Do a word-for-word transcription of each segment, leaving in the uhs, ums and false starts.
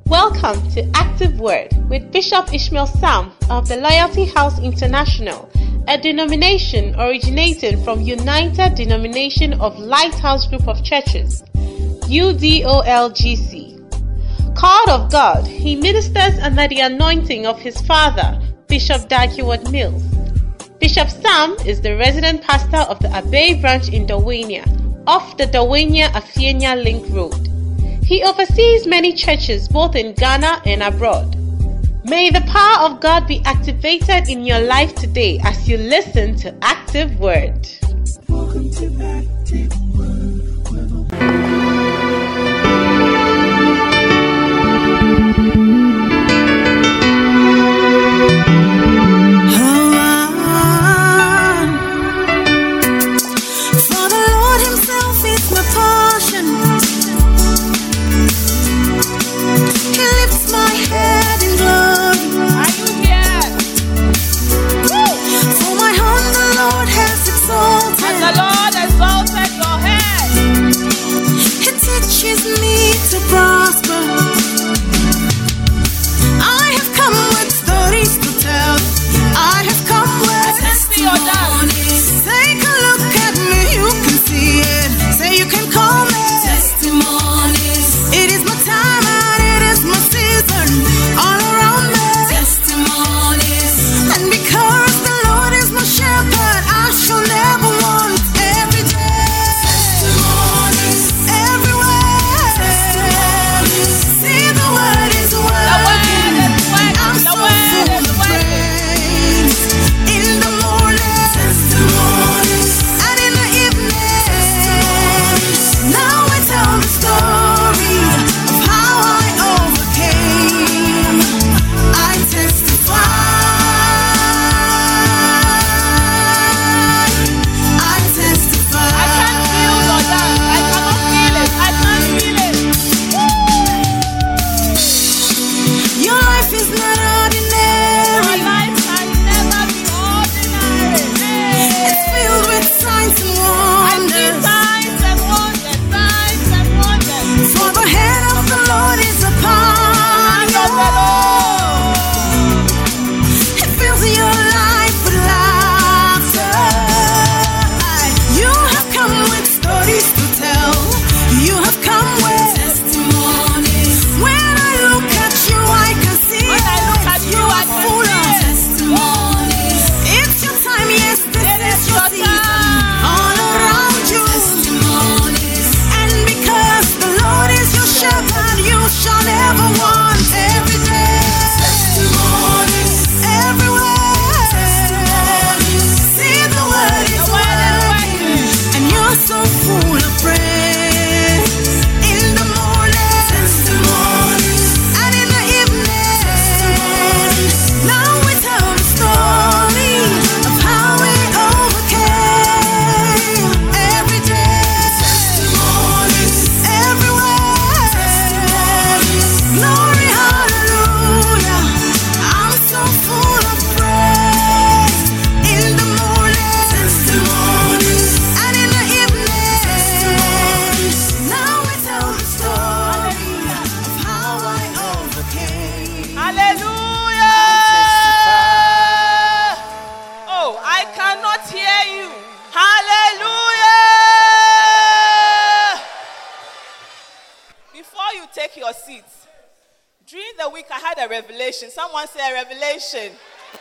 Welcome to Active Word with Bishop Ishmael Sam of the Loyalty House International, a denomination originating from United Denomination of Lighthouse Group of Churches, U D O L G C. Called of God, he ministers under the anointing of his father, Bishop Dag Heward-Mills. Bishop Sam is the resident pastor of the Abbey branch in Dawania, off the Dawania-Afienya Link Road. He oversees many churches both in Ghana and abroad. May the power of God be activated in your life today as you listen to Active Word. Welcome to Active Word. Someone say a revelation.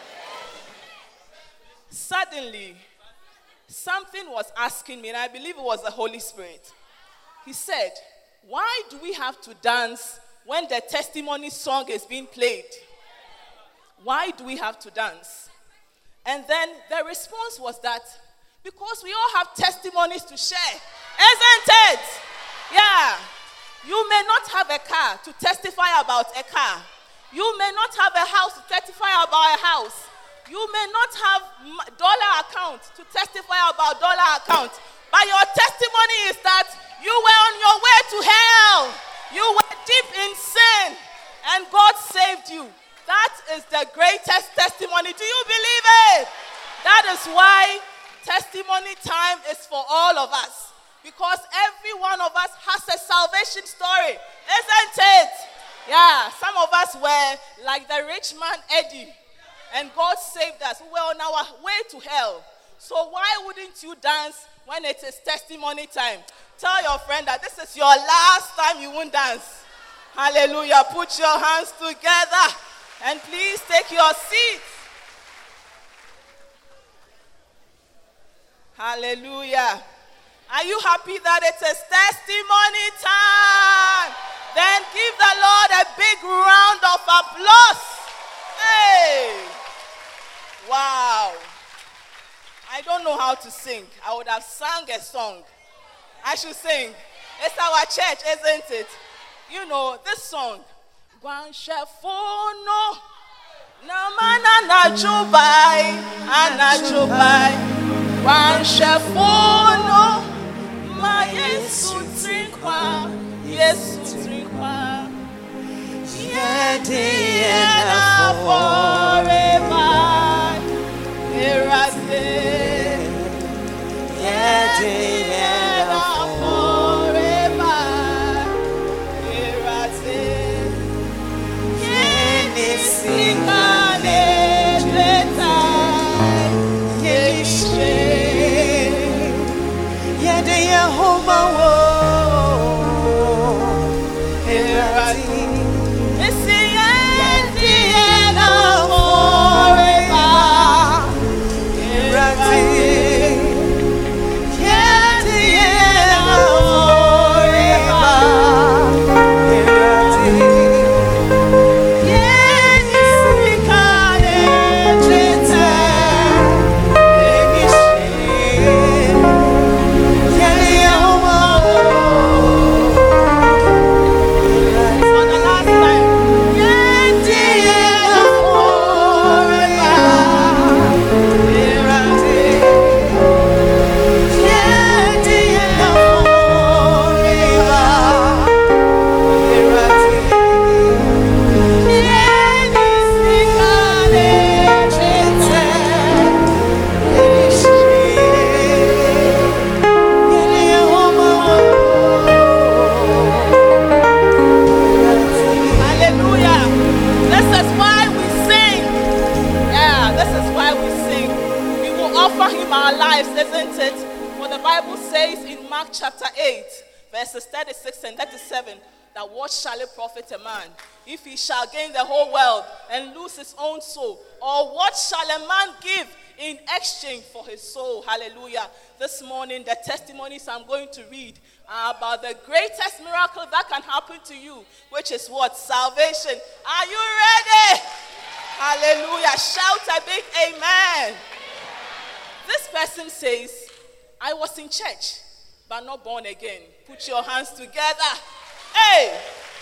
Suddenly, something was asking me, and I believe it was the Holy Spirit. He said, why do we have to dance when the testimony song is being played? Why do we have to dance? And then the response was that, because we all have testimonies to share. Isn't it? Yeah. You may not have a car to testify about a car. You may not have a house to testify about a house. You may not have dollar account to testify about dollar account. But your testimony is that you were on your way to hell. You were deep in sin. And God saved you. That is the greatest testimony. Do you believe it? That is why testimony time is for all of us. Because every one of us has a salvation story. Isn't it? Yeah, some of us were like the rich man Eddie, and God saved us. We were on our way to hell. So why wouldn't you dance when it is testimony time? Tell your friend that this is your last time you won't dance. Hallelujah. Put your hands together and please take your seat. Hallelujah. Are you happy that it is testimony time? Then give the Lord a big round of applause. Hey! Wow. I don't know how to sing. I would have sung a song. I should sing. It's our church, isn't it? You know, this song. Gwanshefono namana na chubai ana chubai Gwanshefono ma Yesu trinkwa Yesu trinkwa Yedi ena forever Erase Yedi ena forever Erase Yedi singane leta Yedi Yedi Yehova wo Erase chapter eight, verses thirty-six and thirty-seven, that what shall it profit a man if he shall gain the whole world and lose his own soul? Or what shall a man give in exchange for his soul? Hallelujah. This morning, the testimonies I'm going to read are about the greatest miracle that can happen to you, which is what? Salvation. Are you ready? Hallelujah. Shout a big amen. This person says, I was in church, but not born again. Put your hands together. Hey!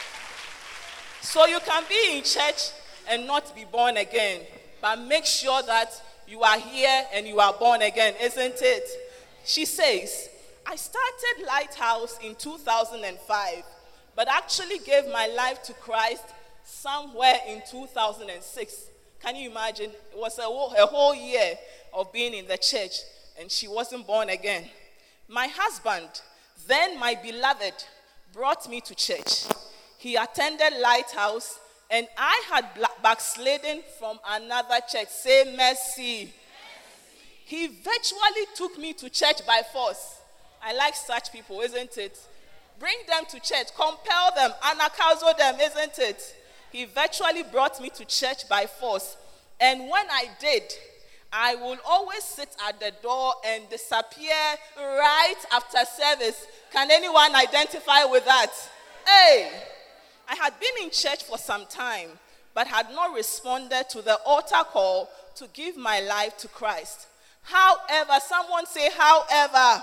So you can be in church and not be born again, but make sure that you are here and you are born again, isn't it? She says, I started Lighthouse in two thousand five, but actually gave my life to Christ somewhere in two thousand six. Can you imagine? It was a whole, a whole year of being in the church, and she wasn't born again. My husband, then my beloved, brought me to church. He attended Lighthouse, and I had backslidden from another church. Say mercy. He virtually took me to church by force. I like such people, isn't it? Bring them to church, compel them, anakazo them, isn't it? He virtually brought me to church by force. And when I did, I will always sit at the door and disappear right after service. Can anyone identify with that? Hey, I had been in church for some time, but had not responded to the altar call to give my life to Christ. However, someone say, however,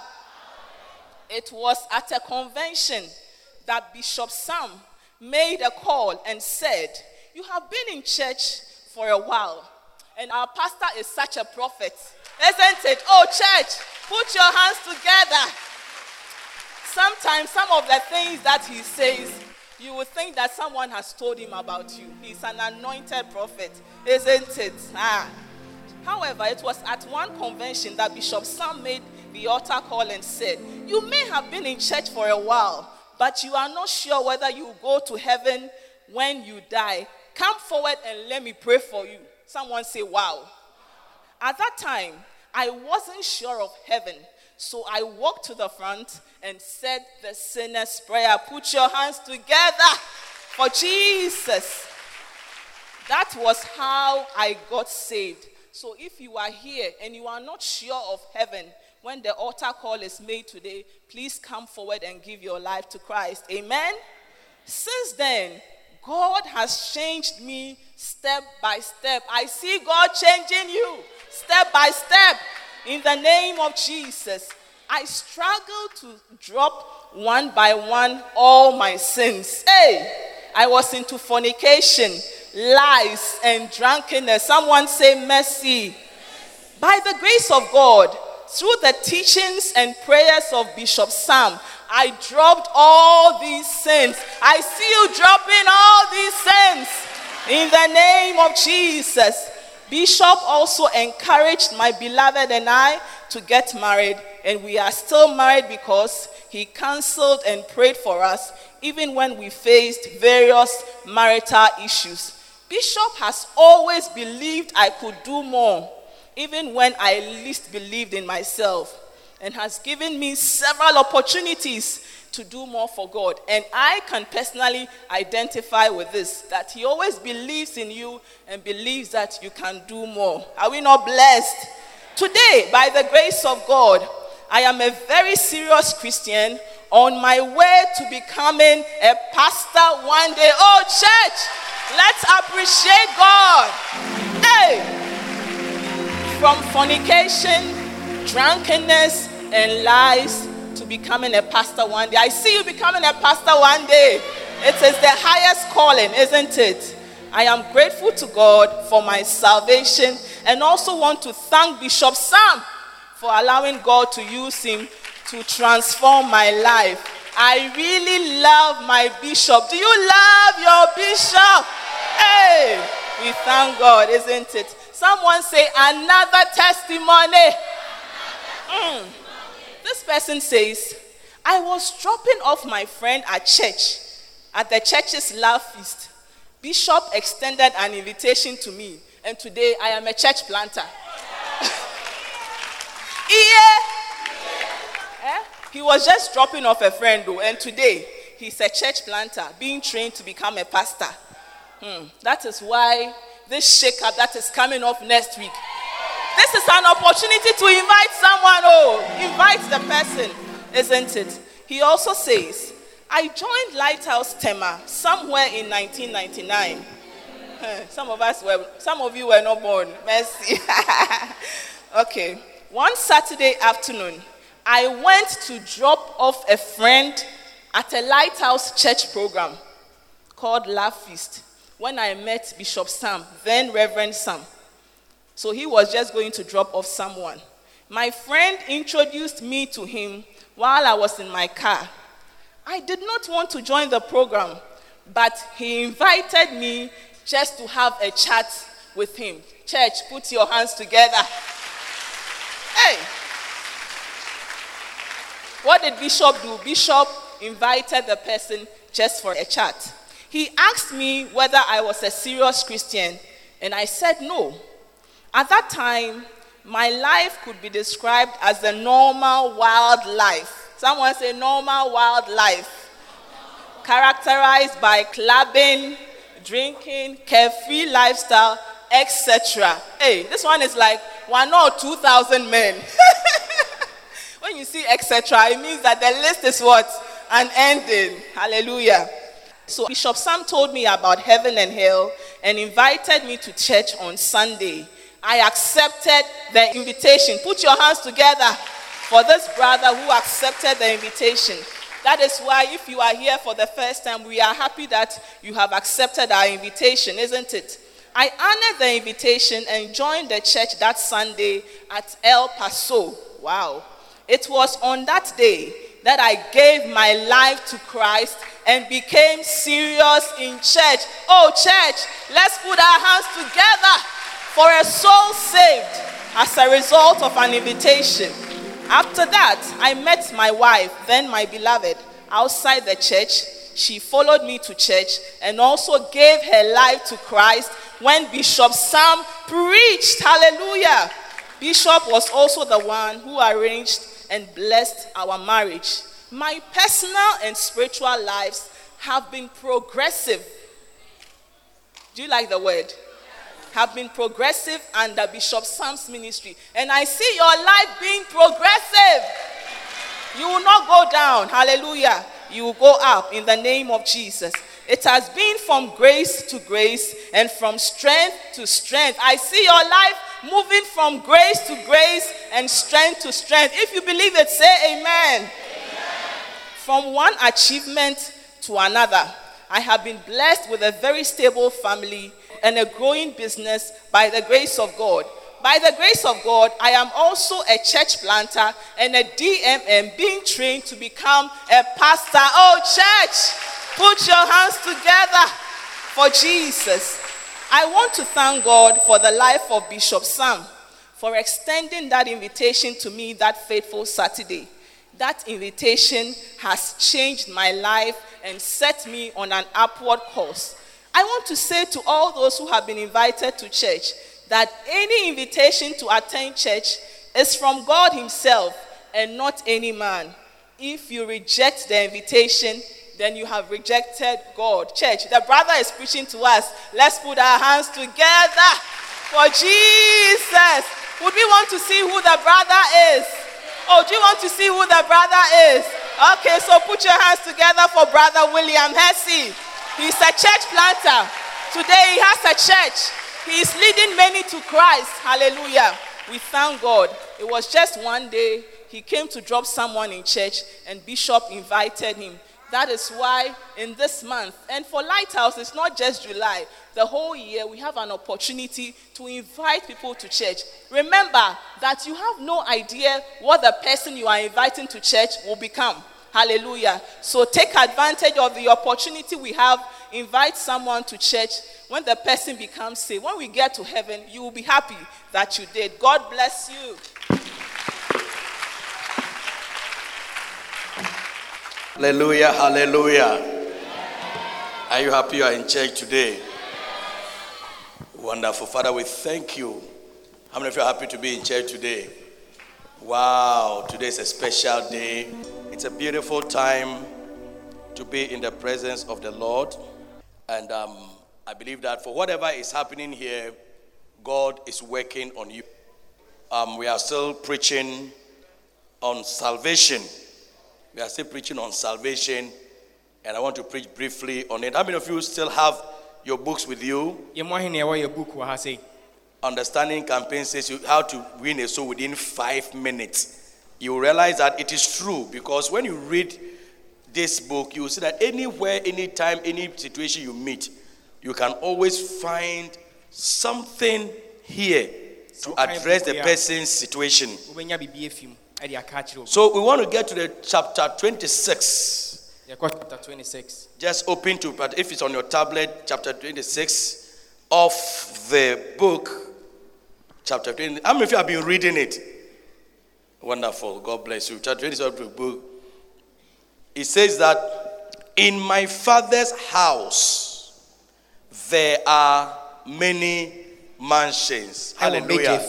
it was at a convention that Bishop Sam made a call and said, you have been in church for a while, and our pastor is such a prophet, isn't it? Oh, church, put your hands together. Sometimes some of the things that he says, you would think that someone has told him about you. He's an anointed prophet, isn't it? Ah. However, it was at one convention that Bishop Sam made the altar call and said, you may have been in church for a while, but you are not sure whether you will go to heaven when you die, come forward and let me pray for you. Someone say, wow. At that time, I wasn't sure of heaven. So I walked to the front and said the sinner's prayer. Put your hands together for Jesus. That was how I got saved. So if you are here and you are not sure of heaven, when the altar call is made today, please come forward and give your life to Christ. Amen? Since then, God has changed me step by step. I see God changing you step by step in the name of Jesus. I struggled to drop one by one all my sins. Hey, I was into fornication, lies, and drunkenness. Someone say mercy. By the grace of God, through the teachings and prayers of Bishop Sam, I dropped all these sins. I see you dropping all these sins in the name of Jesus. Bishop also encouraged my beloved and I to get married, and we are still married because he counseled and prayed for us even when we faced various marital issues. Bishop has always believed I could do more, even when I least believed in myself, and has given me several opportunities to do more for God. And I can personally identify with this, that he always believes in you and believes that you can do more. Are we not blessed? Today, by the grace of God, I am a very serious Christian on my way to becoming a pastor one day. Oh, church, let's appreciate God. Hey! From fornication, drunkenness, and lies to becoming a pastor one day. I see you becoming a pastor one day. It is the highest calling, isn't it? I am grateful to God for my salvation and also want to thank Bishop Sam for allowing God to use him to transform my life. I really love my bishop. Do you love your bishop? Hey, we thank God, isn't it? Someone say another testimony. Mm. This person says, I was dropping off my friend at church, at the church's love feast. Bishop extended an invitation to me, and today I am a church planter. Yeah. Eh? He was just dropping off a friend though, and today he's a church planter, being trained to become a pastor. Hmm. That is why this shake-up that is coming up next week, this is an opportunity to invite someone. Oh, invite the person, isn't it? He also says, I joined Lighthouse Tema somewhere in nineteen ninety-nine. Some of us were, some of you were not born. Mercy. Okay. One Saturday afternoon, I went to drop off a friend at a Lighthouse church program called Love Feast when I met Bishop Sam, then Reverend Sam. So he was just going to drop off someone. My friend introduced me to him while I was in my car. I did not want to join the program, but he invited me just to have a chat with him. Church, put your hands together. Hey! What did Bishop do? Bishop invited the person just for a chat. He asked me whether I was a serious Christian, and I said no. At that time, my life could be described as a normal wild life. Someone say normal wild life. Characterized by clubbing, drinking, carefree lifestyle, et cetera. Hey, this one is like one or two thousand men. When you see et cetera, it means that the list is what? Unending. Hallelujah. So Bishop Sam told me about heaven and hell and invited me to church on Sunday. I accepted the invitation. Put your hands together for this brother who accepted the invitation. That is why if you are here for the first time, we are happy that you have accepted our invitation, isn't it? I honored the invitation and joined the church that Sunday at El Paso. Wow. It was on that day that I gave my life to Christ and became serious in church. Oh, church, let's put our hands together for a soul saved as a result of an invitation. After that, I met my wife, then my beloved, outside the church, she followed me to church and also gave her life to Christ when Bishop Sam preached. Hallelujah. Bishop was also the one who arranged and blessed our marriage. My personal and spiritual lives have been progressive. Do you like the word? Have been progressive under Bishop Sam's ministry. And I see your life being progressive. You will not go down. Hallelujah. You will go up in the name of Jesus. It has been from grace to grace and from strength to strength. I see your life moving from grace to grace and strength to strength. If you believe it, say amen. Amen. From one achievement to another, I have been blessed with a very stable family and a growing business by the grace of God. By the grace of God, I am also a church planter and a D M M being trained to become a pastor. Oh, church, put your hands together for Jesus. I want to thank God for the life of Bishop Sam for extending that invitation to me that fateful Saturday. That invitation has changed my life and set me on an upward course. I want to say to all those who have been invited to church that any invitation to attend church is from God himself and not any man. If you reject the invitation, then you have rejected God. Church, the brother is preaching to us. Let's put our hands together for Jesus. Would we want to see who the brother is? Oh, do you want to see who the brother is? Okay, so put your hands together for Brother William Hesse. He's a church planter. Today he has a church. He is leading many to Christ. Hallelujah. We thank God. It was just one day he came to drop someone in church and Bishop invited him. That is why in this month, and for Lighthouse, it's not just July, the whole year we have an opportunity to invite people to church. Remember that you have no idea what the person you are inviting to church will become. Hallelujah. So take advantage of the opportunity we have. Invite someone to church. When the person becomes saved, when we get to heaven, you will be happy that you did. God bless you. Hallelujah, hallelujah. Are you happy you are in church today? Wonderful. Father, we thank you. How many of you are happy to be in church today? Wow, today is a special day. It's a beautiful time to be in the presence of the Lord. And um, I believe that for whatever is happening here, God is working on you. Um, we are still preaching on salvation. We are still preaching on salvation, and I want to preach briefly on it. How many of you still have your books with you? Understanding Campaign says you how to win a soul within five minutes. You realize that it is true, because when you read this book, you will see that anywhere, anytime, any situation you meet, you can always find something here to address the person's situation. So we want to get to the chapter twenty-six. Chapter twenty-six. Just open to, but if it's on your tablet, chapter twenty-six of the book, chapter twenty. How many of you have been reading it? Wonderful. God bless you. Chapter twenty-six of the book. It says that in my Father's house there are many mansions. Hallelujah.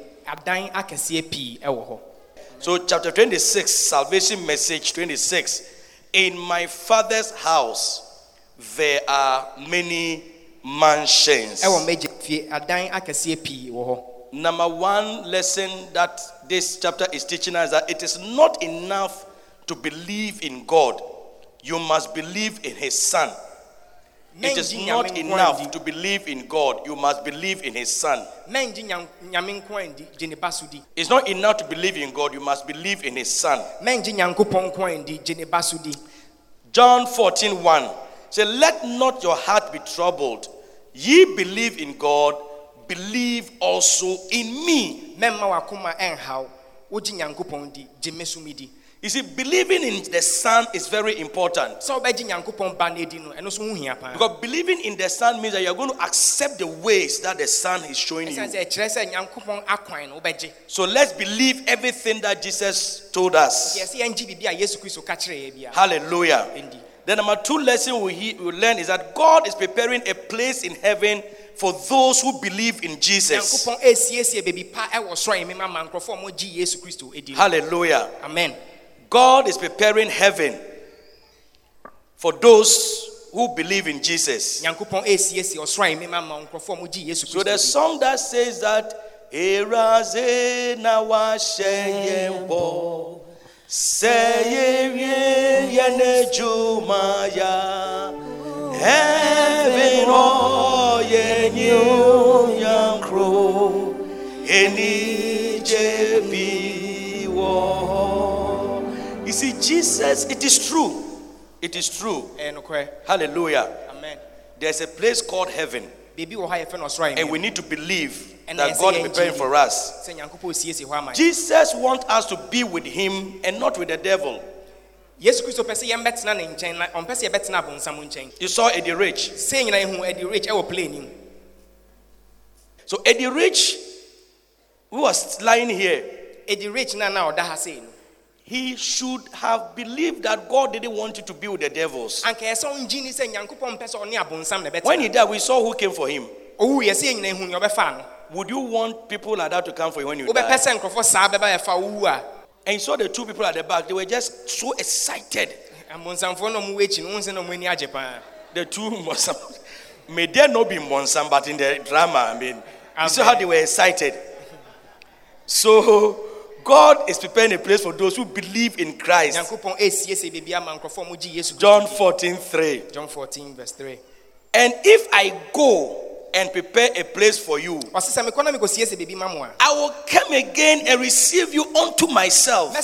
So chapter twenty-six, salvation message twenty-six. In my Father's house, there are many mansions. Number one lesson that this chapter is teaching us that it is not enough to believe in God. You must believe in His Son. It is not enough to believe in God. You must believe in His Son. It's not enough to believe in God. You must believe in His Son. John fourteen one says, let not your heart be troubled. Ye believe in God, believe also in me. You see, believing in the Son is very important. Because believing in the Son means that you are going to accept the ways that the Son is showing you. So let's believe everything that Jesus told us. Hallelujah. The number two lesson we, he, we learn is that God is preparing a place in heaven for those who believe in Jesus. Hallelujah. Amen. God is preparing heaven for those who believe in Jesus. So the song that says that Eraze na wa sheyembo seye yene jumaya heaven o yenyu yankro eni jebi wo. You see, Jesus, it is true. It is true. Hallelujah. Amen. There's a place called heaven. And we need to believe and that God is preparing for us. Jesus wants us to be with him and not with the devil. You saw Eddie Rich. So Eddie Rich, who was lying here, he should have believed that God didn't want you to be with the devils. When he died, we saw who came for him. Would you want people like that to come for you when you die? And you saw the two people at the back, they were just so excited. The two Monsam, may there not be Monsam, but in the drama, I mean, you saw how they were excited. So God is preparing a place for those who believe in Christ. John fourteen three. John fourteen verse three. And if I go and prepare a place for you, I will come again and receive you unto myself,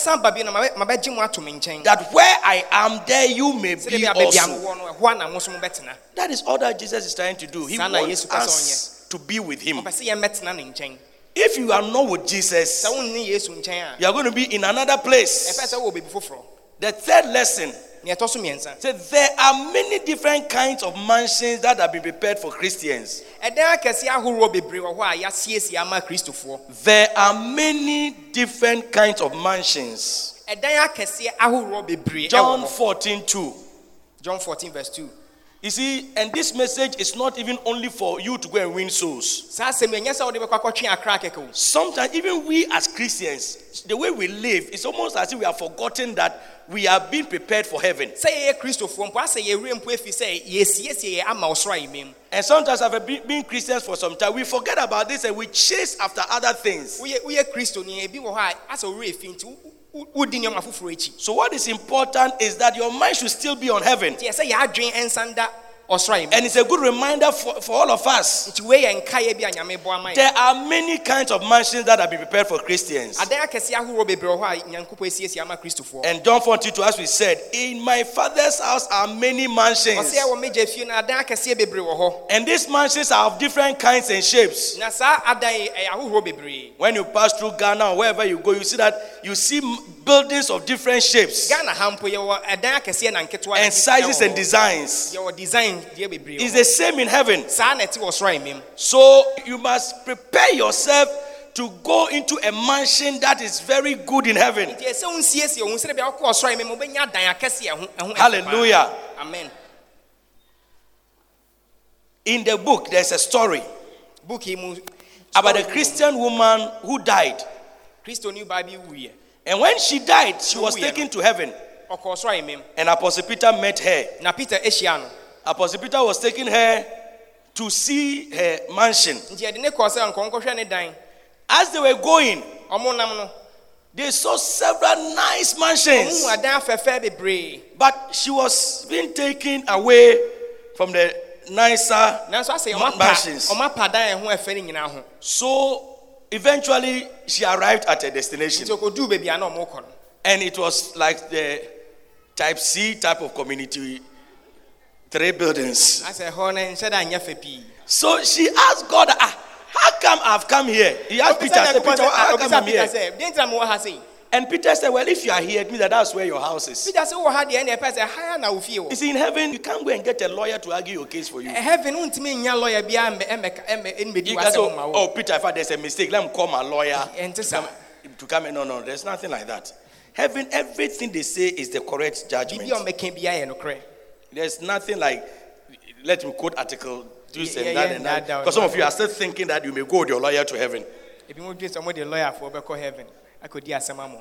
that where I am, there you may be also. That is all that Jesus is trying to do. He wants us to be with him. If you are not with Jesus, you are going to be in another place. The third lesson, so there are many different kinds of mansions that have been prepared for Christians. There are many different kinds of mansions. John fourteen two. John fourteen verse two. You see, and this message is not even only for you to go and win souls. Sometimes even we as Christians, the way we live, it's almost as if we have forgotten that we are being prepared for heaven. And sometimes after being Christians for some time, we forget about this and we chase after other things. So what is important is that your mind should still be on heaven. And it's a good reminder for, for all of us. There are many kinds of mansions that have been prepared for Christians. And John fourteen two, as we said, in my Father's house are many mansions. And these mansions are of different kinds and shapes. When you pass through Ghana or wherever you go, you see that you see buildings of different shapes and sizes and designs. It's the same in heaven. So you must prepare yourself to go into a mansion that is very good in heaven. Hallelujah. Amen. In the book, there's a story about a Christian woman who died. And when she died, she was taken to heaven. And Apostle Peter met her. Apostle Peter was taking her to see her mansion. As they were going, they saw several nice mansions. But she was being taken away from the nicer mansions. So eventually she arrived at her destination. And it was like the type C type of community. Three buildings. So she asked God, ah, how come I've come here? He asked Peter, said, Peter, how come I'm here? And Peter said, well, if you are here, it means that that's where your house is. You see, in heaven, you can't go and get a lawyer to argue your case for you. You can say, oh, Peter, if there's a mistake, let me call my lawyer to come, to come in. No, no, there's nothing like that. Heaven, everything they say is the correct judgment. There's nothing like, let me quote article, this Yeah, and yeah, that yeah, and that, that. that Because some was of you are still thinking that you may go with your lawyer to heaven. If you want to some the lawyer for Beko heaven, I could hear some more.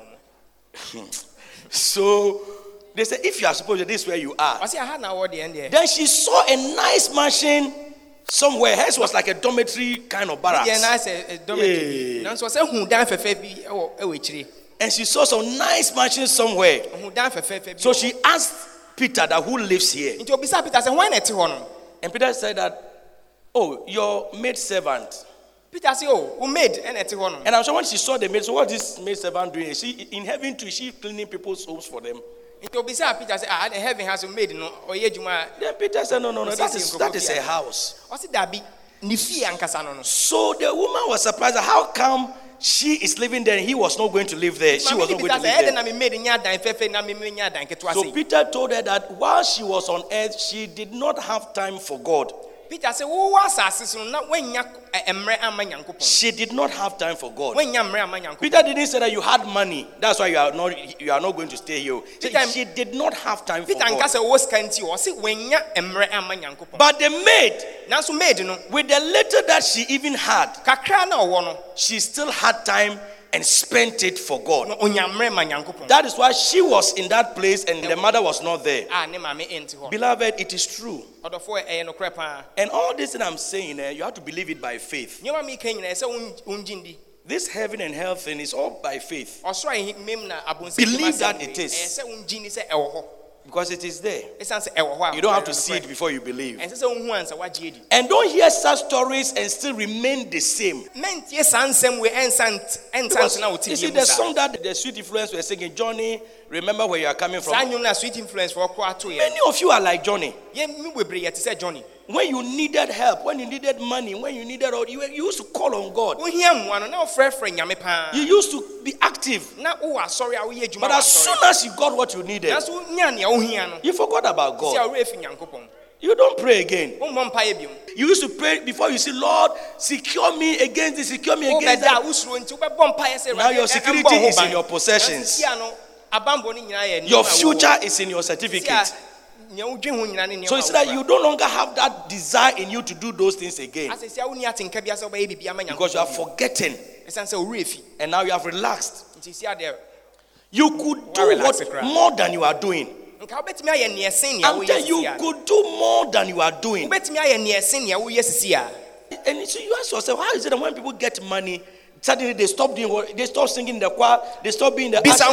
So they say, if you are supposed to, this is where you are. I say I had now what the end there. Then she saw a nice mansion somewhere. Hers was like a dormitory kind of barracks. Yeah, nice a dormitory. Now so say who dan fefe bi e wo chire. And she saw some nice mansion somewhere. Who dan fefe bi. So she asked Peter that who lives here. Into obisa Peter say why na ti ho no? And Peter said that, oh, your maid servant. Peter say oh, who made and ti ho no? And I'm sure when she saw the maid, so what is this maid servant doing? Is she in heaven too? Is she cleaning people's homes for them? Into obisa Peter say ah, the heaven has a maid no oye juma. Then Peter said, no, no, no, that is that is a house. O say dabi ni fi ankasa no no. So the woman was surprised. How come she is living there and he was not going to live there? She was not going to live there. So Peter told her that while she was on earth, she did not have time for God. Peter said, "Who was assassin? Not when you She did not have time for God. When you Peter didn't say that you had money. That's why you are not you are not going to stay here. She, she did not have time for God. But the maid, with the little that she even had, she still had time and spent it for God. That is why she was in that place and the mother was not there. Beloved, it is true. And all this that I'm saying, eh, you have to believe it by faith. This heaven and hell thing is all by faith. Believe that it is. Because it is there. You don't have to see it before you believe. And don't hear such stories and still remain the same. Because, you see, the song that the Sweet Influence were singing, Johnny, remember where you are coming from. Many of you are like Johnny. When you needed help, when you needed money, when you needed all, you, you used to call on God. You used to be active. But as soon as you got what you needed, you forgot about God. You don't pray again. You used to pray before you say, Lord, secure me against this, secure me against that. Now your security is in your possessions. Your future is in your certificate. So it's that you no longer have that desire in you to do those things again. Because you are forgetting. And now you have relaxed. You could do what more than you are doing. I'm telling you, you could do more than you are doing. And so you ask yourself, how is it that when people get money, suddenly they stop doing what they stop singing the choir, they stop being the ushers.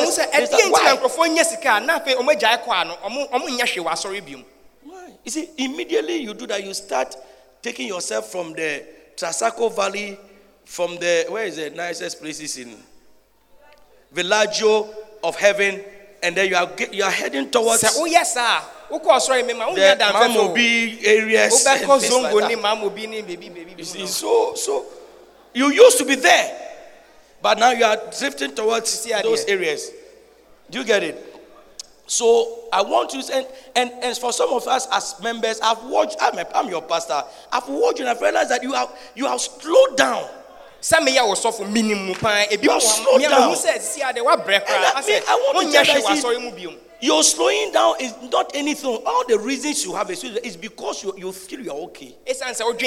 Why? You see, immediately you do that, you start taking yourself from the Trasaco Valley, from the where is the nicest places in Villaggio of heaven, and then you are you are heading towards oh yes sir. The Mamobi areas. Like you see, so so. You used to be there, but now you are drifting towards those areas. Do you get it? So I want you, and, and, and for some of us as members, I've watched, I'm, a, I'm your pastor, I've watched and I've realized that you have, you have slowed down. You have slowed down. And I, mean, I want to tell you, your slowing down is not anything. All the reasons you have is because you, you feel you are okay. If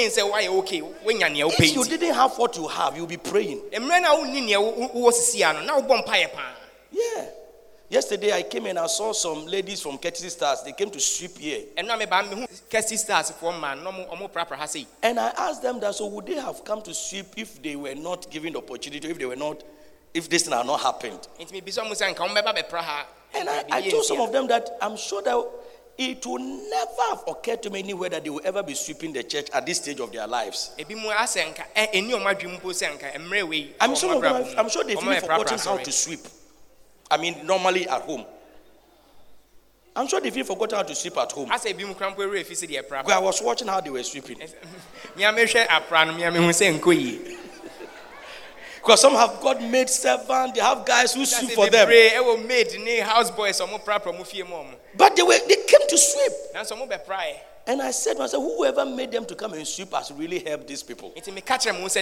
you didn't have what you have, you'll be praying. Yeah. Yesterday I came and I saw some ladies from Courtesy Stars. They came to sweep here. And I asked them that, so would they have come to sweep if they were not given the opportunity, if they were not, if this thing had not happened? And I, I told some of them that I'm sure that it will never have occurred to me anywhere that they will ever be sweeping the church at this stage of their lives. I mean, some of them, I'm sure they've even forgotten how to sweep. I mean, normally at home. I'm sure they've even forgotten how to sweep at home. I was watching how they were sweeping. Because some have got maid servant, they have guys who sweep for them. But they were they came to sweep. And I said to myself, whoever made them to come and sweep has really helped these people. Whoever made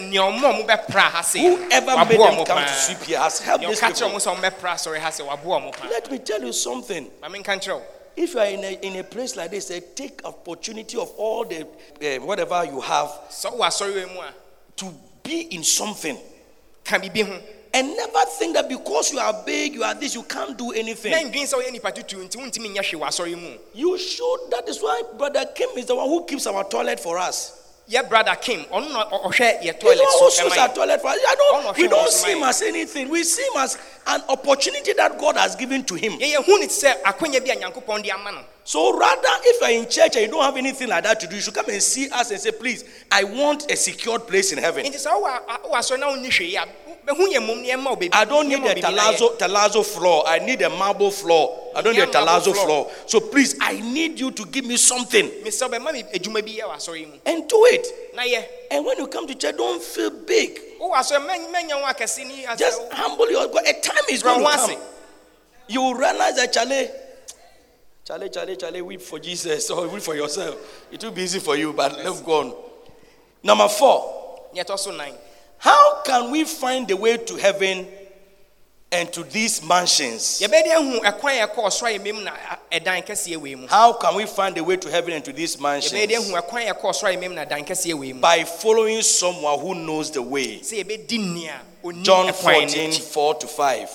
them come to sweep here has helped these people. Let me tell you something. If you are in a, in a place like this, say, take opportunity of all the uh, whatever you have So wa sorry mu a. to be in something. Kan bibi ho. And never think that because you are big, you are this, you can't do anything. Na ndwin se wo ni patutu nti untimi nya hwe wa sorry mu. You should. That is why Brother Kim is the one who keeps our toilet for us. Your brother Kim, on no ohwe your He's toilet the one who so. shows our toilet for us. I don't, we Ọ̀nà don't ọ̀hwẹ́ see him as anything. We see him as an opportunity that God has given to him. Ye ye hu ni se akonya bi anyankopon de ama no. So rather, if you are in church and you don't have anything like that to do, you should come and see us and say, please, I want a secured place in heaven. Nti sa wa wa so na onni hwe ya. Be hu ye mom ne ma obebi. I don't need a terrazzo, terrazzo floor. I need a marble floor. I don't need a terrazzo floor. So please, I need you to give me something. Me se be ma me ejuma bi ye wa sorry mu. And do it. Na ye. And when you come to church, don't feel big. O wa so men menya wa kase ni as. Just humble yourself. A time is going to come. You will realize that, Charlie, Charlie, Charlie, Charlie, weep for Jesus or weep for yourself. It will be easy for you, but let's go on. Number four. Yet also nine. How can we find the way to heaven and to these mansions? Ye be de hu ekwan ye ko so ye mem na edan kase we mu. How can we find the way to heaven and to these mansions? Ye be de hu ekwan ye ko so ye mem na dan kase we mu. By following someone who knows the way. Se ye be di nia oni John fourteen, four to five.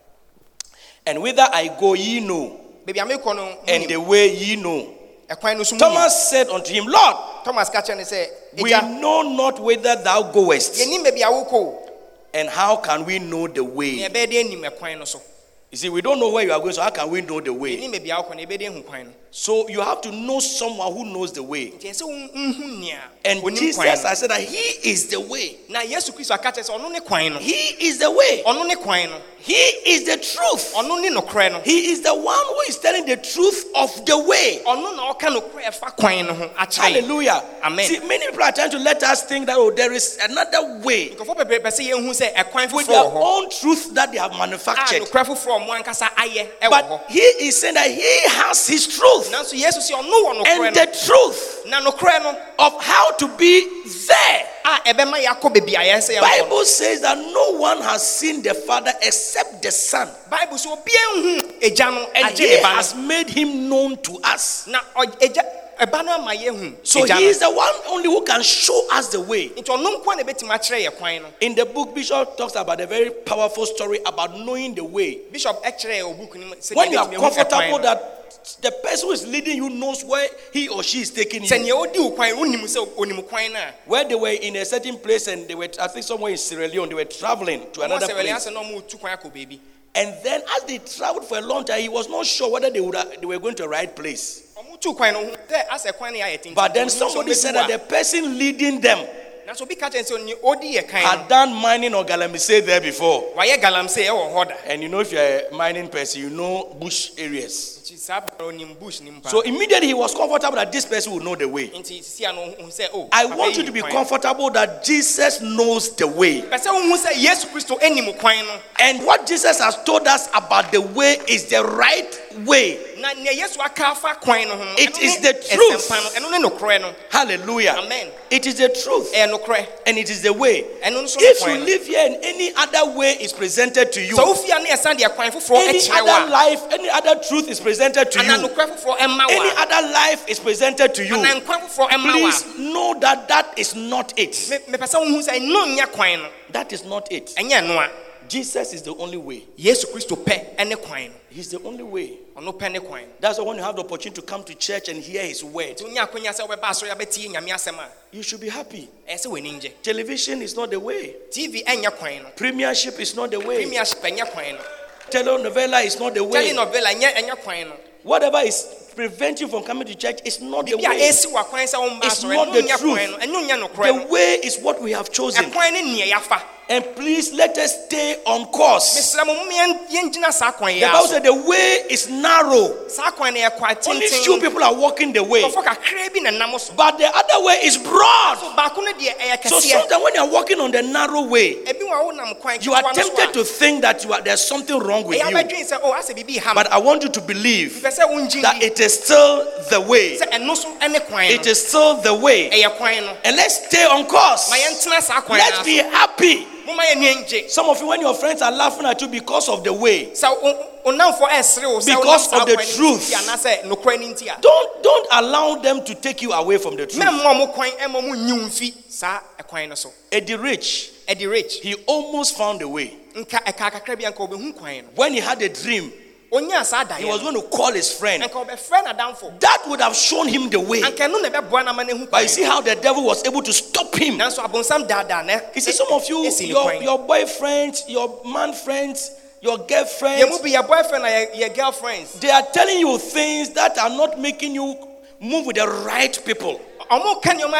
And whither I go, ye know, baby ameko no and the way ye know. ekwan no so mu. Thomas said unto him, Lord, Thomas ka che ne se we know not whither thou goest, ye ni baby awoko. and how can we know the Ye way? be de nim ekwan no so. You see, we don't know where you are going, so how can we know the Ye way? ni baby awoko ne be de hu kwan no. So you have to know someone who knows the way. Nti se unhu nia. And Jesus, I said that he is the way. Na Yesu Kristo aka che se ono ne kwan no. He is the way. Ono ne kwan no. He is the truth. Ono ne nokre no. He is the one who is telling the truth of the way. Ono na oka nokre fa kwan no ho a che. Hallelujah. Amen. See, many people are trying to let us think that, oh, there is another way Nkofo pepe pe se ye hu se ekwan with their foforo ho. own truth that they have Ah manufactured. nokre foforo mo ankasa aye e wo But ho. he is saying that he has his truth Nanso Yesu se ono wo nokre and no. the truth Na nokre no of how to be there. a ebe ma yakọ bebi aye se ya. Bible says that no one has seen the Father except the Son, Bible so obi enhu eja no and agye he ne ba no. has made him known to us. Na eja eba no ma ye hu. So he is the one only who can show us the way. Nti ono nko na betima akere ye kwan no. In the book, Bishop talks about a very powerful story about knowing the way. Bishop ekere o book ni se When you are comfortable that the person who is leading you knows where he or she is taking se you. ne odi kwan onim se onim kwan na. When they were in a certain place and they were, I think somewhere in Sierra Leone, they were traveling to another place. And then as they traveled for a long time, he was not sure whether they would have, they were going to the right place. But then somebody said that the person leading them had done mining or galamsey there before. And you know, if you're a mining person, you know bush areas. So immediately he was comfortable that this person will know the way. I want you to be comfortable that Jesus knows the way. And what Jesus has told us about the way is the right way. It is the truth. Hallelujah. Amen. It is the truth. And it is the way. If you live here and any other way is presented to you, any other life, any other truth is presented to you, any other life is presented to you, please know that that is not it. That is not it. Jesus is the only way. He's the only way. That's why when you have the opportunity to come to church and hear his word, you should be happy. Television is not the way. Premiership is not the way. Telenovela is not the way. Whatever is preventing you from coming to church is not the way. It's not the truth. The way is what we have chosen. And please let us stay on course. The Bible said the way is narrow. Only few people are walking the way. But the other way is broad. So sometimes when you are walking on the narrow way, you are tempted to think that you are, there's something wrong with you. But I want you to believe that it is still the way. It is still the way. And let's stay on course. Let's be happy. Some of you, when your friends are laughing at you because of the way, because of the truth. Don't don't allow them to take you away from the truth. Eddie Rich, Eddie Rich, he almost found a way. When he had a dream, he was going to call his friend. That would have shown him the way. But you see how the devil was able to stop him. You see, some of you, your, your boyfriends, your man friends, your girlfriends, they are telling you things that are not making you move with the right people. Can you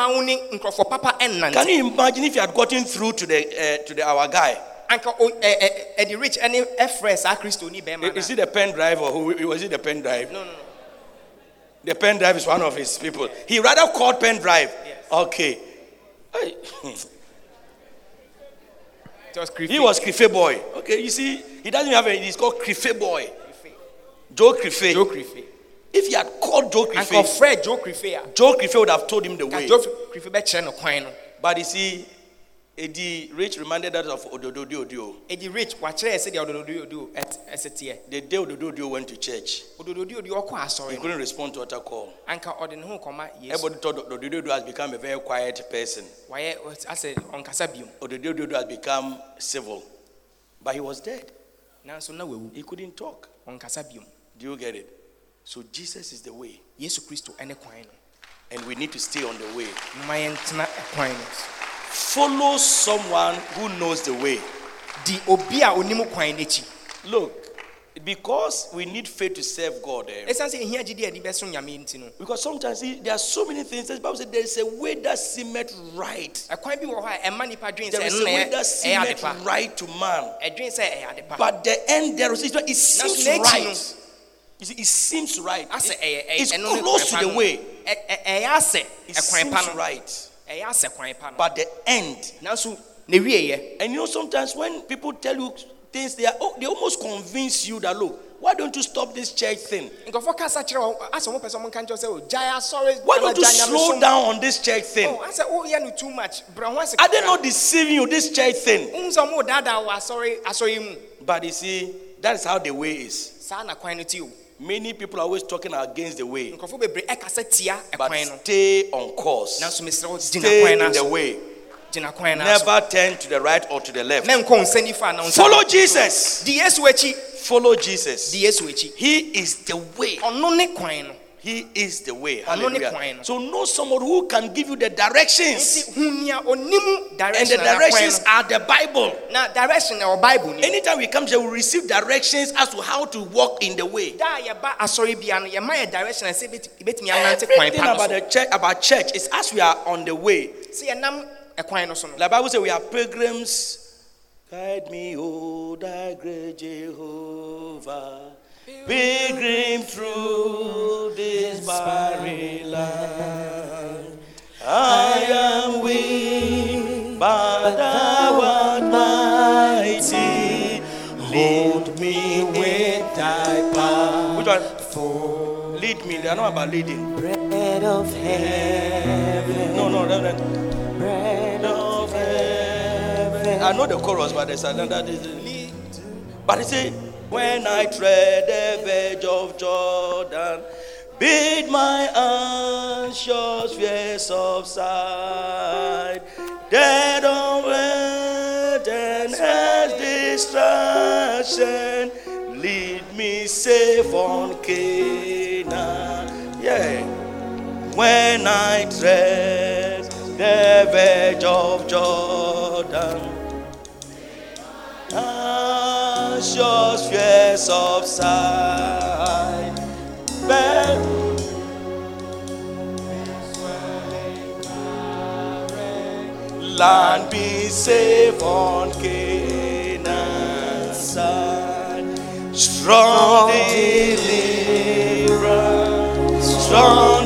imagine if you had gotten through to the uh, to the our guy? Eddie Rich, any F-Res, Christo, ni Bema. Is it the pen drive or who was it the pen drive? No, no, no. The pen drive is one of his people. Yes. He rather called pen drive. Yes. Okay. It was he was Crife boy. Okay, you see, he doesn't have a. He's called Crife boy. Joe Crife. Joe Crife. If he had called Joe Crife, Uncle Fred Joe Crife, Joe Crife would have told him the way. Joe Crife be chen no kwan no. But you see, Eddie Rich reminded us of Ododo Dio. Eddie Rich, what said the Ododo Dio at S T A. The day Ododo Dio went to church, Ododo Dio sorry. He couldn't respond to a call. Uncle Odin who come yes. Everybody thought Ododo Dio has become a very quiet person. Why I said on Casabium. Ododo Dio has become civil. But he was dead. Now so now he couldn't talk. On Casabium. Do you get it? So Jesus is the way. Yesu Christo ene kwan. And we need to stay on the way. Follow someone who knows the way. Look, because we need faith to serve God. Eh? Because sometimes see, there are so many things. The Bible says there is a way that seemeth right. There is a way that seemeth right to man. But the end there is it seems right. You see, it seems right. It, it's close to the way. It seems right. But the end. And you know, sometimes when people tell you things, they are oh, they almost convince you that look, why don't you stop this church thing? Why don't you slow down on this church thing? Are they not deceiving you, this church thing? But you see, that is how the way is. Many people are always talking against the way. But stay on course. Stay in the way. Never turn to the right or to the left. Follow Jesus. Follow Jesus. He is the way. He is the way. Hallelujah. So know someone who can give you the directions. And the directions are the Bible. Anytime we come here, we receive directions as to how to walk in the way. Everything about the church, about church is as we are on the way. The Bible says we are pilgrims. Guide me, O thy great Jehovah. Pilgrim through this barren land. I am weak, but thou art mighty. Lead me with thy power. Which one? Lead me. They are not about leading. Bread of heaven. No, no, no, no. Bread of heaven. I know the chorus, but there's another. But it says, when I tread the verge of Jordan, bid my anxious fears subside. Dead on earth and as distraction, lead me safe on Canaan. Yeah. When I tread the verge of Jordan, anxious fears subside. Land be safe on Canaan's side. Strong deliverance, strong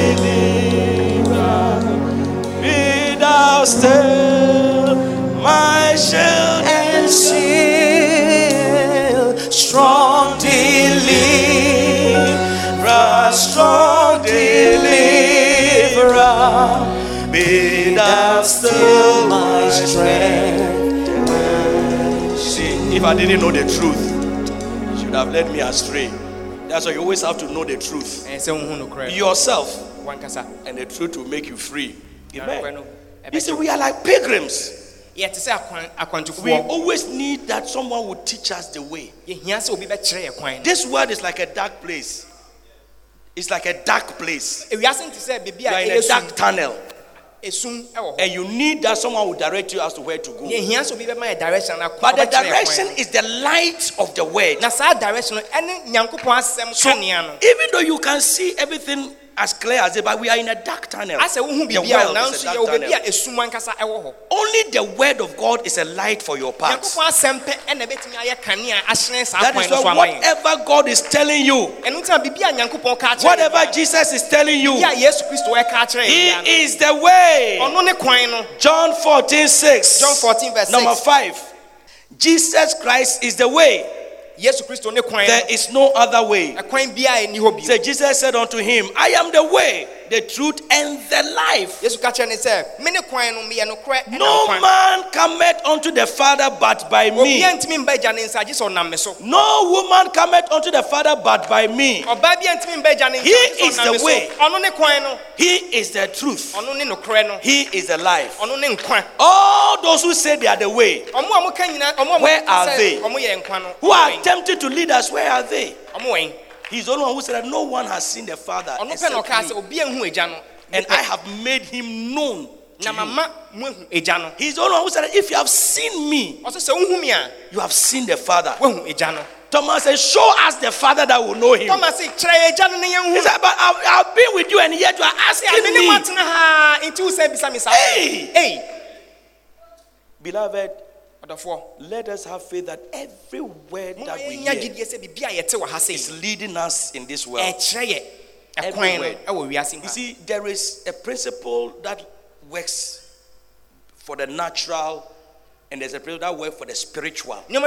deliverance. Be thou still my shield and shield. Strong deliverer, strong deliverer. Be thou still my strength. See, if I didn't know the truth, would have led me astray. That's why you always have to know the truth yourself, and the truth will make you free. Amen. You see, we are like pilgrims. We always need that someone would teach us the way. This world is like a dark place. It's like a dark place. You are in a dark tunnel. And you need that someone will direct you as to where to go. But the direction is the light of the word. So even though you can see everything as clear as it, but we are in a dark tunnel. The world is a dark tunnel. Only the word of God is a light for your path. That is why whatever God is telling you, whatever Jesus is telling you, He is the way. John fourteen six. John fourteen verse Number five. Jesus Christ is the way. There is no other way. So Jesus said unto him, I am the way, the truth, and the life. No man cometh unto the Father but by me. No woman cometh unto the Father but by me. He is the way. He is the truth. He is the life. All those who say they are the way, where are they? Who are tempted to lead us, where are they? He's the only one who said that no one has seen the Father except me. And I have made him known to you. He's the only one who said that if you have seen me, you have seen the Father. Thomas said, show us the Father that will know him. He said, but I've, I've been with you and yet you are asking me. Hey. Hey. Beloved, let us have faith that every word that we hear is leading us in this world. Every word. You see, there is a principle that works for the natural, and there's a principle that works for the spiritual. There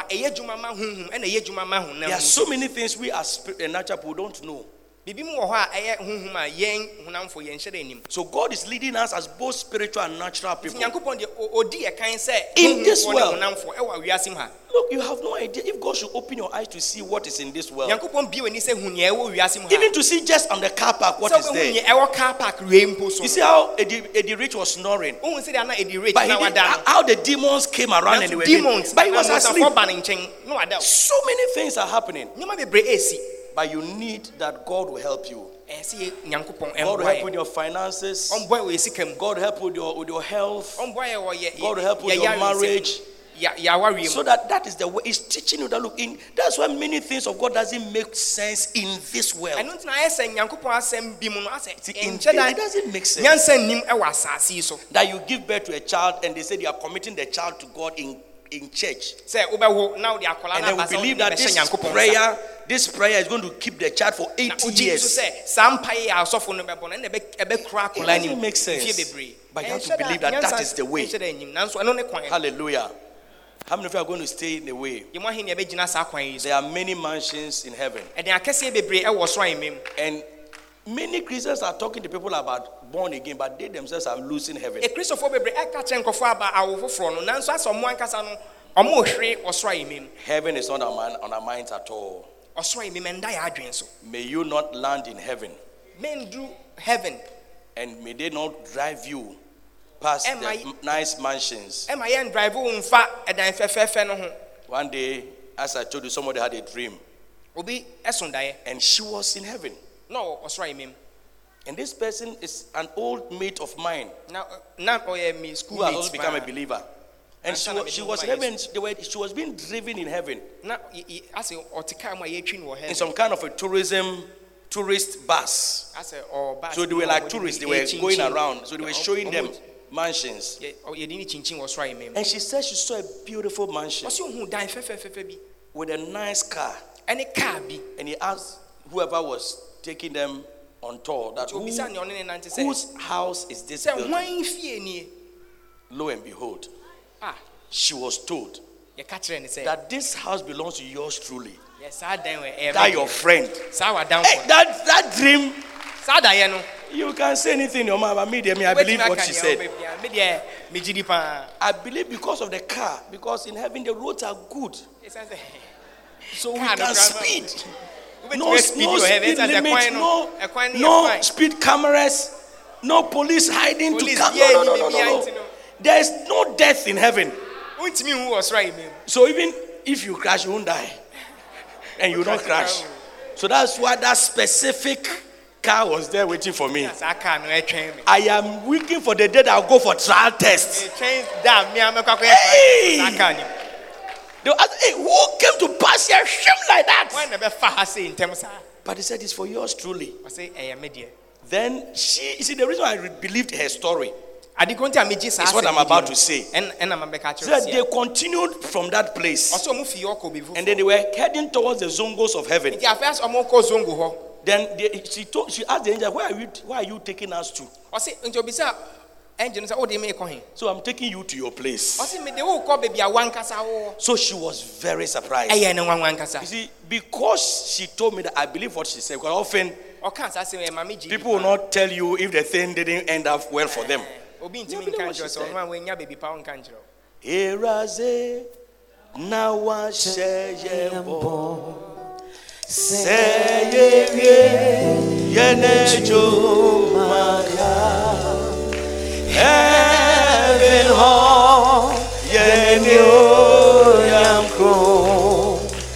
are so many things we as natural people don't know. So God is leading us as both spiritual and natural people in this world. Look, you have no idea if God should open your eyes to see what is in this world. Even to see just on the car park what is there. You see how Eddie, Eddie Rich was snoring, but he did, how the demons came around and were demons, but he was asleep. So many things are happening. But you need that God will help you. God will help with your finances. God will help with your, with your health. God will help with your marriage. So that that is the way. He's teaching you that look in. That's why many things of God doesn't make sense in this world. See, in, it doesn't make sense that you give birth to a child and they say they are committing the child to God in in church. And then we believe that this prayer, this prayer is going to keep the child for eighty years. It doesn't make sense. But you have to believe that that is the way. Hallelujah. How many of you are going to stay in the way? There are many mansions in heaven. And many Christians are talking to people about born again, but they themselves are losing heaven. Heaven is not on our, on our minds at all. May you not land in heaven. Heaven. And may they not drive you past the nice mansions. One day, as I told you, somebody had a dream. And she was in heaven. No, and this person is an old mate of mine who has also become a believer. And she was, she was in heaven. They were, she was being driven in heaven in some kind of a tourism tourist bus. So they were like tourists. They were going around. So they were showing them mansions. And she said she saw a beautiful mansion with a nice car. And he asked whoever was taking them on tour that who, whose house is this building? Lo and behold, she was told that this house belongs to yours truly. That your friend. Hey, that that dream. You can say anything in your mind, but me, I believe what she said. I believe because of the car, because in heaven the roads are good. So we Car no can crime. speed. We No, bet you no speed, speed you have it, limit, and the no, coin, a coin, no fine. speed cameras, no police hiding Police, to come. yeah, No, no, no, you no, be no, behind, you no. know. There is no death in heaven. Won't me who was right, man. So even if you crash, you won't die. And you will not crash. So that's why that specific car was there waiting for me. Yes, I can't. I train me. I am waiting for the day that I'll go for trial test. Train down. Me, I'm a Hey! I can't. They ask, hey, who came to pass your shame like that? Why never fast in terms of? But he said, it's for yours truly. I say, hey, media. Then she, you see, the reason I re- believed her story I did come to me just is what I'm about to say. And and I'm a back So that they continued from that place. Also, move your kobe. And then they were heading towards the zongos of heaven. The affairs are more called zongo. Then they, she told, she asked the angel, where are you, where are you taking us to? I say, until bisa engine say, oh, they make coin. So I'm taking you to your I place. say, me they will call baby a one kasa. So she was very surprised. Aye, no one one kasa. You see, because she told me that I believe what she said, because often Or can't I say, mommy, people will not tell you if the thing didn't end up well for them. Obi You intimi believe what kanjo she so said? one when ya baby pound kanjo. Eraze na wa sheyebo seyeye yenejo maya heaven hall yenio yamko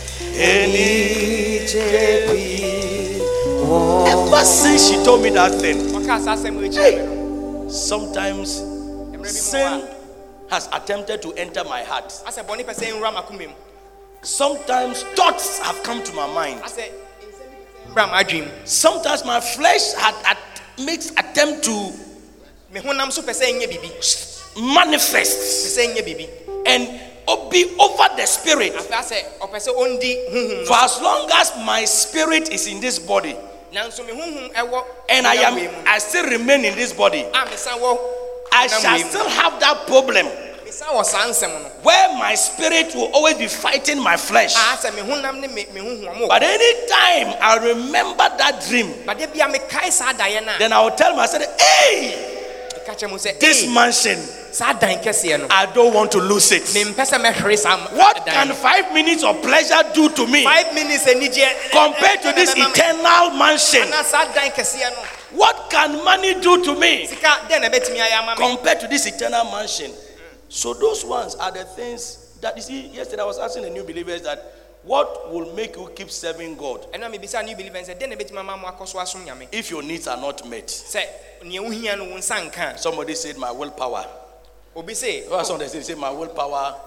eni jepi. Ever since she told me that thing, O kasa asem we hey, chi. sometimes sin has attempted to enter my heart. Ase boni pese nra makumem. Sometimes thoughts have come to my mind. Ase nra ma dream. Sometimes my flesh had, had makes attempt to Me honam so pese nye bibi. manifest Pese nye bibi. and be over the spirit. Afa ase o pese ondi hunhun. For as long as my spirit is in this body Nanso me hunhun ewo and I am I still remain in this body, ah me san wo I shall still have that problem me san wo sansem no. where my spirit will always be fighting my flesh. Ah ase me honam ne me me hunhun amo. But anytime I remember that dream, But de bia me kai sa daye na. then I will tell myself, hey, Ka che mo say this mansion, sa dan kese no. I don't want to lose it. Me mpese me hwere sam. What can five minutes of pleasure do to me five minutes enije compared to this eternal mansion? na sa dan kese no. What can money do to me Sika den na betimi ayama me. compared to this eternal mansion? So those ones are the things that, you see, yesterday I was asking the new believers that what will make you keep serving God Eno me bisa new believers den na betimi mama mo akoso asom nyame. if your needs are not met? Se ne uhia no wonsa nka. Somebody said my willpower. Obi say Or somebody said, say my willpower,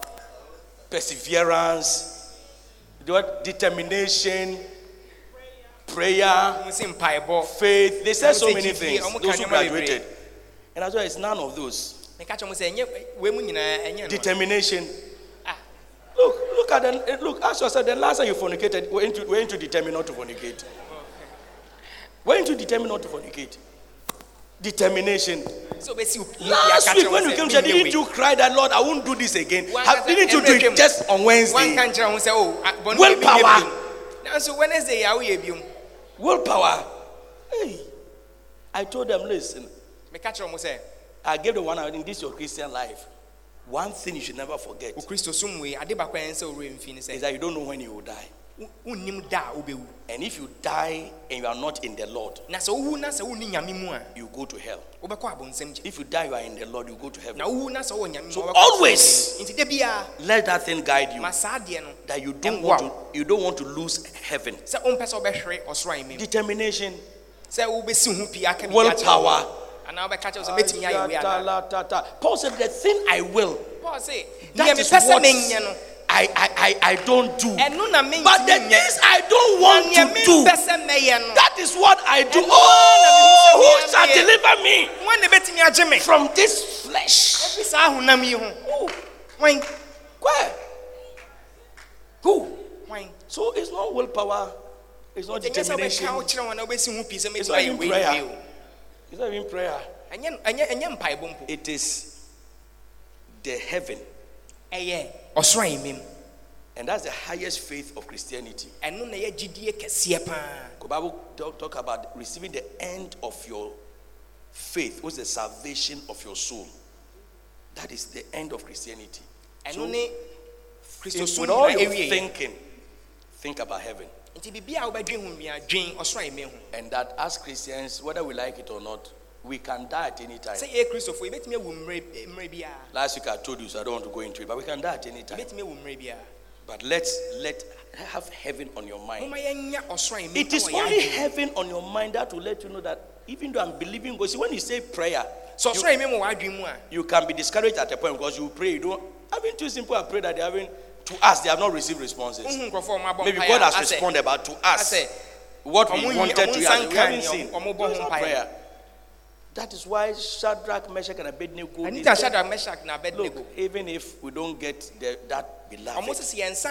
perseverance, what, determination, prayer, mo say mpaibo. faith. They said so Say many G P A, things. omo Those who kanya ma graduated. And as well, it's none of those. Me ka che mo say enye we mu nyina enye no. Determination. Ah. Look, look at the look. Ask yourself. The last time you fornicated, were into, were into determined not to fornicate. Were into determined not to fornicate. Determination. So be si Last week when you came to church, didn't you cry that, Lord, I won't do this again? One Have, can didn't you do say, it just on One Wednesday? kan kira ho say oh bonu Willpower. Now so Wednesday ya wo ye biom. Willpower. Hey, I told them, listen, Me ka kira mo say I gave the one out in this your Christian life. One thing you should never forget o Kristo sumwe ade ba kwan say o remfi ni say is that you don't know when you will die. unnim da obewu. And if you die and you are not in the Lord, Na se owu na se wo ni nyame mu a you go to hell. obekọ abonsem je. If you die, you are in the Lord, you go to heaven. Na owu na se wo nyame mu. So obekọ always abonsem. Nti de bia let that thing guide you. ma sa de no That you don't Em want wow. to, you don't want to lose heaven. se o mpese obehwere osoro ayi mem. Determination, Se wo besi hu pi aka bi willpower. Ana obeka che so metimi ayi we ada. Paul said, the thing I will, Paul say that ye me is pese what menye no. I, I, I, I don't do. Enu na men. But the things I don't want to do, Pese meye no. that is what I do. And Oh, no, who shall no, no, deliver me When the betimi agye me. from this flesh? Obi sa honam yi ho. Who? Wen Where? Who? wen. So it's not willpower. It's not Enye se determination. obeka wo kire wona obesi hu pi se It's metimi not ayi even we prayer. we. It's not even prayer. Enye enye enye mpai bompo. It is the heaven. Eye osoro ayi mem. And that's the highest faith of Christianity. Enu na ye gidie kese pa. The Bible talk, talk about receiving the end of your faith, which is the salvation of your soul. That is the end of Christianity. Enu ne Kristo If- sum with all na your ewie. thinking, think about heaven. And that as Christians, whether we like it or not, we can die at any time. Last week I told you, so I don't want to go into it, but we can die at any time. But let's let have heaven on your mind. It is only heaven on your mind that will let you know that even though I'm believing God, see when you say prayer, you, you can be discouraged at a point because you pray. You don't having too simple a prayer that they haven't to us, they have not received responses. Maybe God has responded, but to us, what we wanted to hear, we haven't seen. Prayer. That is why Shadrach, Meshach, and Abednego. Look, even if we don't get the, that beloved.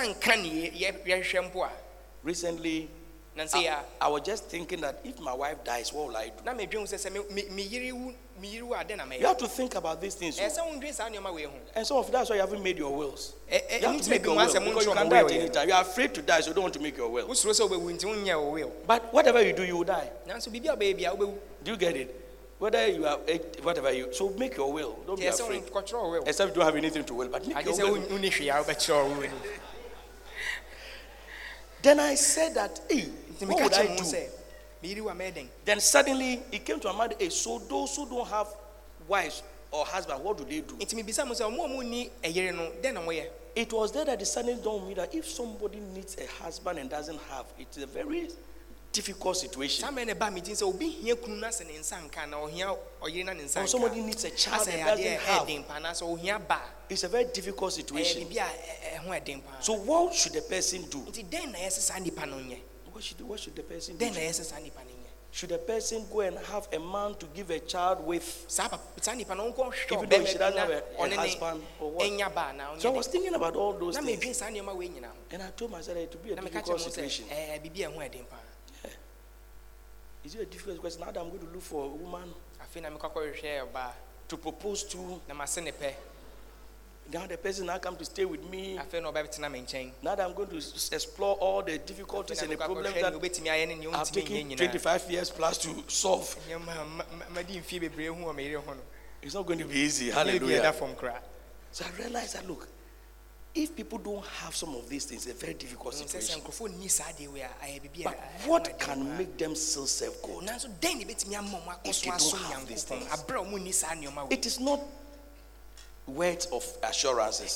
Recently, I, I was just thinking that if my wife dies, what will I do? You have to think about these things. And some of you, that's why you haven't made your wills. You have to make your will because you can die at any time. You are afraid to die, so you don't want to make your will. But whatever you do, you will die. Do you get it? Whether you are, whatever you, so make your will. Don't be afraid. Except you don't have anything to will, but make your will. Then I said that, hey, what would I do? Then suddenly it came to my mind, hey, so those who don't have wives or husbands, what do they do? It was there that the suddenly dawned on me that if somebody needs a husband and doesn't have, it's a very difficult situation. Or somebody needs a child and doesn't have. It's a very difficult situation. So what should the person do? What should, what should the person do? Should a person go and have a man to give a child with, even though she doesn't have a, a husband or what? So I was thinking about all those things. And I told myself it would be a difficult situation. Yeah. Is it a difficult question? Now that I'm going to look for a woman to propose to. Now the person now come to stay with me. Now that I'm going to explore all the difficulties and the problems that I've taken twenty-five years plus to solve. It's not going to be easy. Hallelujah. So I realized that, look, if people don't have some of these things, it's a very difficult situation. But what can make them still serve God? If they don't have these things, it is not words of assurances.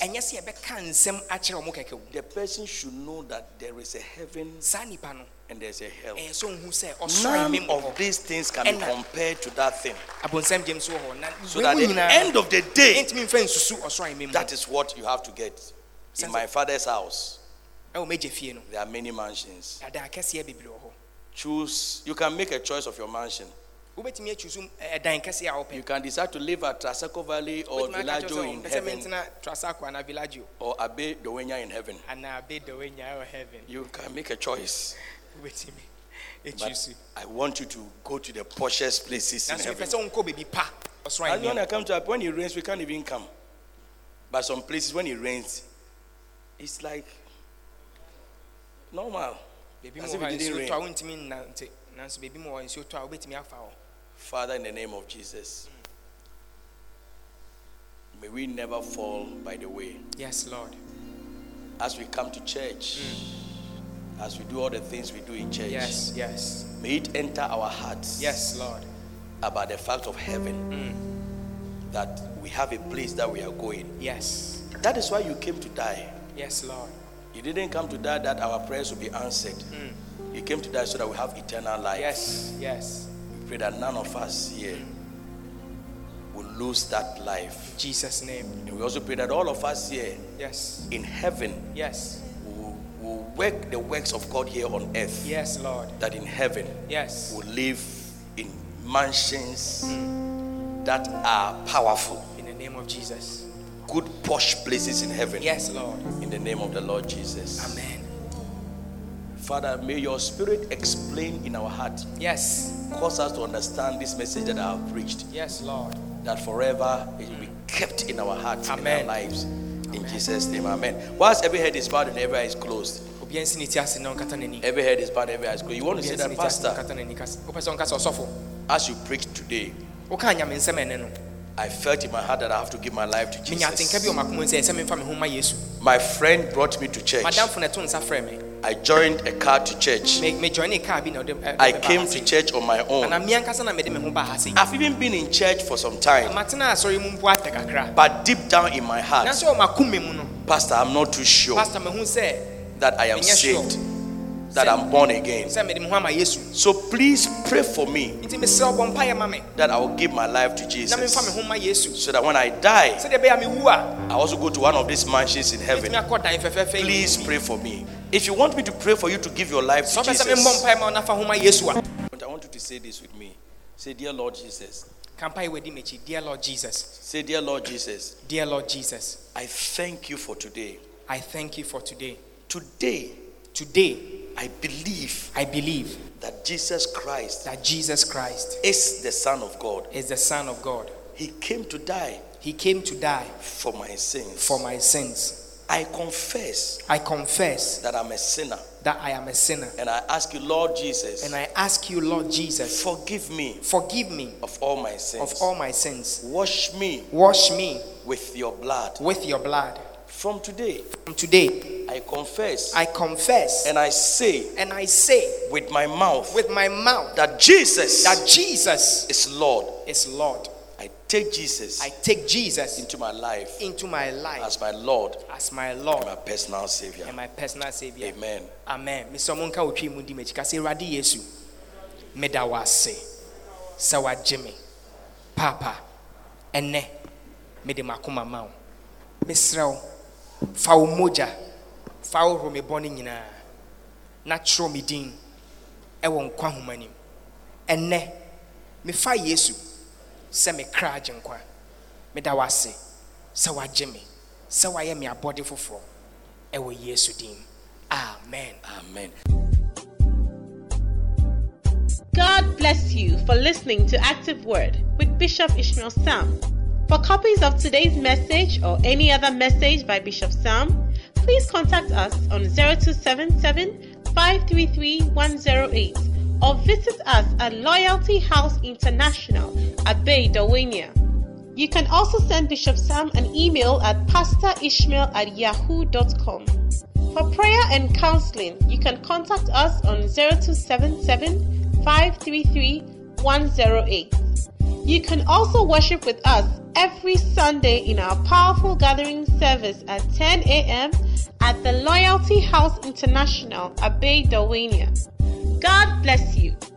The person should know that there is a heaven and there's a hell. None of these things can be compared to that thing. So that at the end of the day, that is what you have to get. In my father's house, there are many mansions. Choose. You can make a choice of your mansion. You can decide to live at Trasacco Valley or Villaggio in heaven, or Abe Dowenya in heaven. You can make a choice. But I want you to go to the poshest places in heaven. And when I come to when it rains, we can't even come. But some places when it rains, it's like normal. As if it didn't rain. Father, in the name of Jesus, may we never fall by the way. Yes, Lord. As we come to church, mm. as we do all the things we do in church, yes, yes, may it enter our hearts. Yes, Lord. About the fact of heaven, mm. that we have a place that we are going. Yes. That is why you came to die. Yes, Lord. You didn't come to die that our prayers will be answered. Mm. You came to die so that we have eternal life. Yes, yes. We pray that none of us here will lose that life. In Jesus' name. And we also pray that all of us here, yes, in heaven, yes, will, will work the works of God here on earth. Yes, Lord. That in heaven, yes, will live in mansions mm. that are powerful. In the name of Jesus. Good posh places in heaven. Yes, Lord. In the name of the Lord Jesus. Amen. Father, may your spirit explain in our heart. Yes. Cause us to understand this message that I have preached. Yes, Lord. That forever it will be kept in our hearts, amen, in our lives. Amen. In Jesus' name, amen. Whilst every head is bowed and every eye is closed. Every head is bowed, every eye is closed. You want to say that, Pastor, as you preached today, I felt in my heart that I have to give my life to Jesus. My friend brought me to church. I joined a car to church. Me me join a car bi na ode. I came to church on my own. Na me ankasa na me de me ho ba ha sei. I've even been in church for some time. Matena sorry mu mpo atakakra. But deep down in my heart, Na so makume mu no. Pastor, I'm not too sure Pastor me hu say that I am saved, that I'm born again. Say me de me ho ama Yesu. So please pray for me Nti me se obon pa ya ma me. that I will give my life to Jesus, Na me fa me ho ma Yesu. so that when I die, Se de be ya me wu a. I also go to one of these mansions in heaven. Me akodan fefefe. Please pray for me. If you want me to pray for you to give your life to So be Jesus, se me mbom pa ya ma na fa ho ma Yesu a. but I want you to say this with me. Say, dear Lord Jesus. Kampai wedi mechi, dear Lord Jesus. Say, dear Lord Jesus. Dear Lord Jesus. I thank you for today. I thank you for today. Today, Today, I believe I believe that Jesus Christ that Jesus Christ is the Son of God. is the Son of God. He came to die He came to die for my sins. for my sins. I confess I confess that I'm a sinner. that I am a sinner. And I ask you, Lord Jesus, And I ask you, Lord Jesus, forgive me forgive me of all my sins. of all my sins. Wash me Wash me with your blood. with your blood. From today, From today, I confess I confess and I say and I say with my mouth with my mouth that Jesus that Jesus is Lord. is Lord. I take Jesus I take Jesus into my life into my life as my Lord as my and Lord my personal Savior. and my personal Savior. Amen. Amen. Mister Monka otwi mu di mechi ka se Awurade Yesu. Meda wase. Sa wagye me. Papa. Enne. Me de makoma ma wo. Mesrew. Fa wo moja. Fa wo me bone nyina. Na tro me din. E wo nkwa homanim. Enne. Me fa Yesu. Se me kra agye nkwa. Meda wase. Sa wagye me. Sa waye me abode foforo. E wo Yesu din. Amen. Amen. God bless you for listening to Active Word with Bishop Ishmael Sam. For copies of today's message or any other message by Bishop Sam, please contact us on zero two seven seven, five three three, one zero eight or visit us at Loyalty House International at Bay, Dawania. You can also send Bishop Sam an email at pastorishmael at yahoo dot com. For prayer and counseling, you can contact us on zero two seven seven, five three three, one zero eight. You can also worship with us every Sunday in our powerful gathering service at ten a.m. at the Loyalty House International, Abbey, Dawania. God bless you.